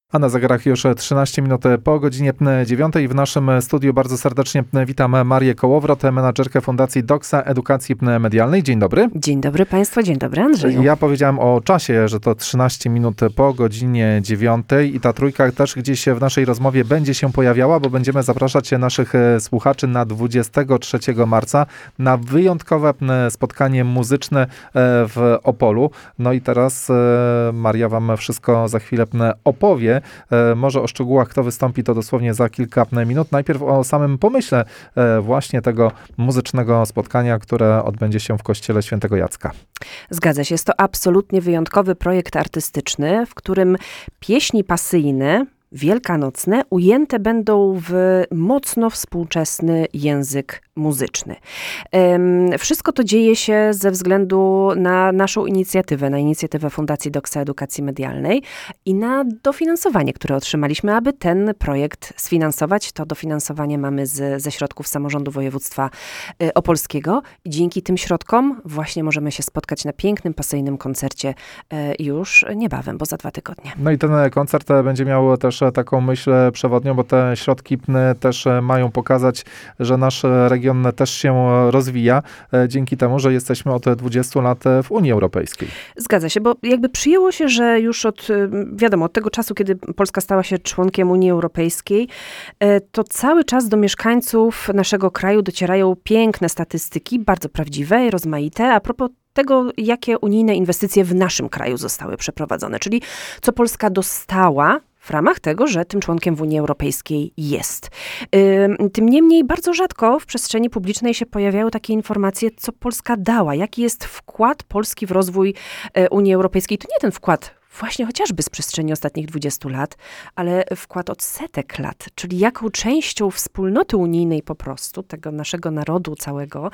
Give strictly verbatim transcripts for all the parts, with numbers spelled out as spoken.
A na zegarach już trzynaście minut po godzinie dziewiątej. W naszym studiu bardzo serdecznie witam Marię Kołowrot, menadżerkę Fundacji Doxa Edukacji Medialnej. Dzień dobry. Dzień dobry Państwu, dzień dobry Andrzeju. Ja powiedziałem o czasie, że to trzynaście minut po godzinie dziewiątej i ta trójka też gdzieś w naszej rozmowie będzie się pojawiała, bo będziemy zapraszać naszych słuchaczy na dwudziestego trzeciego marca na wyjątkowe spotkanie muzyczne w Opolu. No i teraz Maria wam wszystko za chwilę opowie. Może o szczegółach, kto wystąpi, to dosłownie za kilka minut. Najpierw o samym pomyśle właśnie tego muzycznego spotkania, które odbędzie się w kościele Świętego Jacka. Zgadza się, jest to absolutnie wyjątkowy projekt artystyczny, w którym pieśni pasyjne, wielkanocne, ujęte będą w mocno współczesny język muzyczny. Wszystko to dzieje się ze względu na naszą inicjatywę, na inicjatywę Fundacji Doxa Edukacji Medialnej i na dofinansowanie, które otrzymaliśmy, aby ten projekt sfinansować. To dofinansowanie mamy z, ze środków samorządu województwa opolskiego i dzięki tym środkom właśnie możemy się spotkać na pięknym, pasyjnym koncercie już niebawem, bo za dwa tygodnie. No i ten koncert będzie miał też taką myśl przewodnią, bo te środki też mają pokazać, że nasz region też się rozwija dzięki temu, że jesteśmy od dwudziestu lat w Unii Europejskiej. Zgadza się, bo jakby przyjęło się, że już od, wiadomo, od tego czasu, kiedy Polska stała się członkiem Unii Europejskiej, to cały czas do mieszkańców naszego kraju docierają piękne statystyki, bardzo prawdziwe i rozmaite, a propos tego, jakie unijne inwestycje w naszym kraju zostały przeprowadzone, czyli co Polska dostała w ramach tego, że tym członkiem w Unii Europejskiej jest. Tym niemniej bardzo rzadko w przestrzeni publicznej się pojawiają takie informacje, co Polska dała, jaki jest wkład Polski w rozwój Unii Europejskiej. To nie ten wkład właśnie chociażby z przestrzeni ostatnich dwudziestu lat, ale wkład od setek lat, czyli jaką częścią wspólnoty unijnej po prostu, tego naszego narodu całego,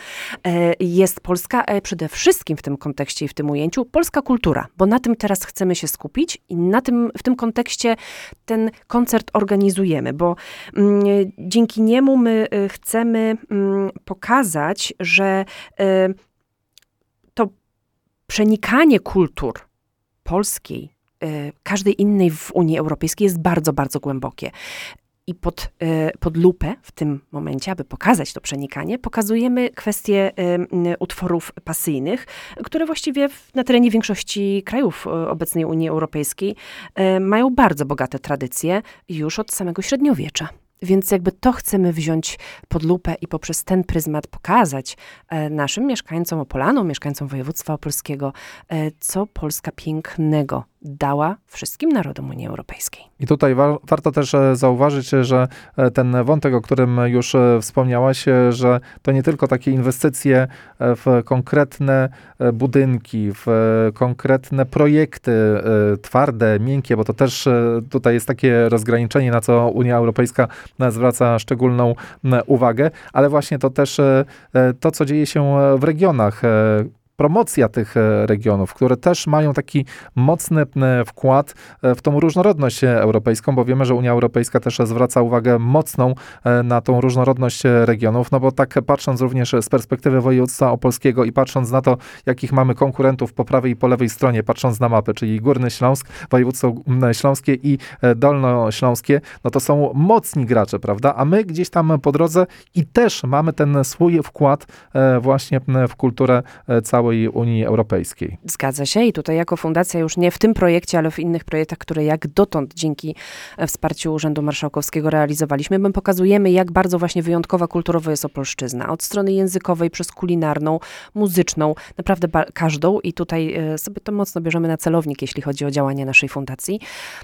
jest Polska, a przede wszystkim w tym kontekście i w tym ujęciu polska kultura, bo na tym teraz chcemy się skupić i na tym, w tym kontekście ten koncert organizujemy, bo mm, dzięki niemu my chcemy mm, pokazać, że y, to przenikanie kultur polskiej, y, każdej innej w Unii Europejskiej jest bardzo, bardzo głębokie. I pod, y, pod lupę w tym momencie, aby pokazać to przenikanie, pokazujemy kwestie y, utworów pasyjnych, które właściwie w, na terenie większości krajów y, obecnej Unii Europejskiej y, mają bardzo bogate tradycje już od samego średniowiecza. Więc jakby to chcemy wziąć pod lupę i poprzez ten pryzmat pokazać e, naszym mieszkańcom Opolanom, mieszkańcom województwa opolskiego, e, co Polska pięknego dała wszystkim narodom Unii Europejskiej. I tutaj wa- warto też zauważyć, że ten wątek, o którym już wspomniałaś, że to nie tylko takie inwestycje w konkretne budynki, w konkretne projekty twarde, miękkie, bo to też tutaj jest takie rozgraniczenie, na co Unia Europejska zwraca szczególną uwagę, ale właśnie to też to, co dzieje się w regionach, promocja tych regionów, które też mają taki mocny wkład w tą różnorodność europejską, bo wiemy, że Unia Europejska też zwraca uwagę mocną na tą różnorodność regionów, no bo tak patrząc również z perspektywy województwa opolskiego i patrząc na to, jakich mamy konkurentów po prawej i po lewej stronie, patrząc na mapy, czyli Górny Śląsk, województwo śląskie i dolnośląskie, no to są mocni gracze, prawda? A my gdzieś tam po drodze i też mamy ten swój wkład właśnie w kulturę całej Unii Europejskiej. Zgadza się i tutaj jako fundacja już nie w tym projekcie, ale w innych projektach, które jak dotąd dzięki wsparciu Urzędu Marszałkowskiego realizowaliśmy, my pokazujemy, jak bardzo właśnie wyjątkowa kulturowo jest Opolszczyzna. Od strony językowej, przez kulinarną, muzyczną, naprawdę ba- każdą i tutaj e, sobie to mocno bierzemy na celownik, jeśli chodzi o działania naszej fundacji.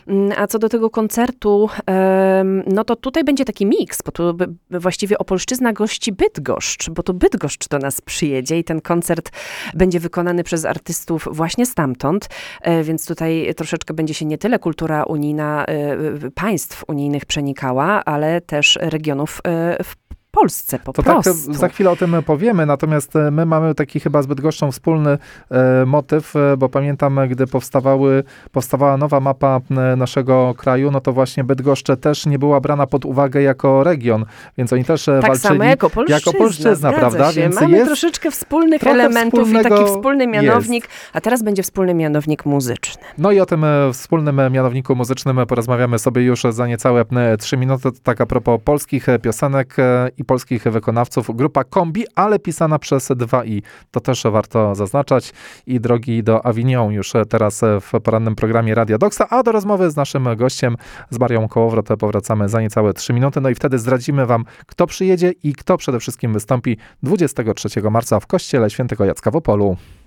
A co do tego koncertu, e, no to tutaj będzie taki miks, bo tu b- właściwie Opolszczyzna gości Bydgoszcz, bo to Bydgoszcz do nas przyjedzie i ten koncert będzie wykonany przez artystów właśnie stamtąd, więc tutaj troszeczkę będzie się nie tyle kultura unijna państw unijnych przenikała, ale też regionów w Polsce po to prostu. Tak, za chwilę o tym powiemy, natomiast my mamy taki chyba z Bydgoszczą wspólny e, motyw, e, bo pamiętam, gdy powstawały, powstawała nowa mapa e, naszego kraju, no to właśnie Bydgoszcz też nie była brana pod uwagę jako region, więc oni też tak walczyli samo jako polszczyzna, jako polszczyzna, prawda? Się. Więc Mamy jest troszeczkę wspólnych trochę elementów i taki wspólny mianownik, jest. a teraz będzie wspólny mianownik muzyczny. No i o tym wspólnym mianowniku muzycznym porozmawiamy sobie już za niecałe trzy minuty. To tak a propos polskich piosenek i polskich wykonawców. Grupa Kombi, ale pisana przez dwa i. To też warto zaznaczać. I drogi do Avignon już teraz w porannym programie Radia Doksa, a do rozmowy z naszym gościem, z Marią Kołowrot, powracamy za niecałe trzy minuty. No i wtedy zdradzimy wam, kto przyjedzie i kto przede wszystkim wystąpi dwudziestego trzeciego marca w kościele świętego Jacka w Opolu.